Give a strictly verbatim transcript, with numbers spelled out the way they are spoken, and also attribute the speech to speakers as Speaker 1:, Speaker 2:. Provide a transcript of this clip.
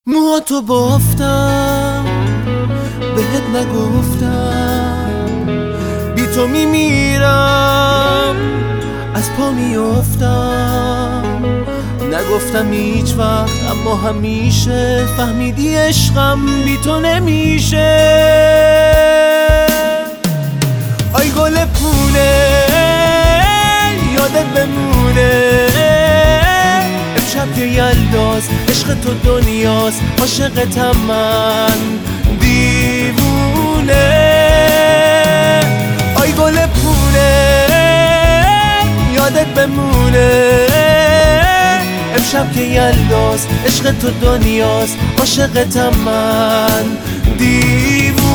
Speaker 1: موهاتو بافتم بهت نگفتم، بی تو میمیرم از پا میافتم. نگفتم هیچ وقت اما همیشه فهمیدی عشقم بی تو نمیشه. آی گل پونه یادت بمونه، امشب که یلداست عشق تو دنیاست، عاشقتم من دیوونه. آی گل پونه یادت بمونه، امشب که یلداست عشق تو دنیاست، عاشقتم من دیوونه.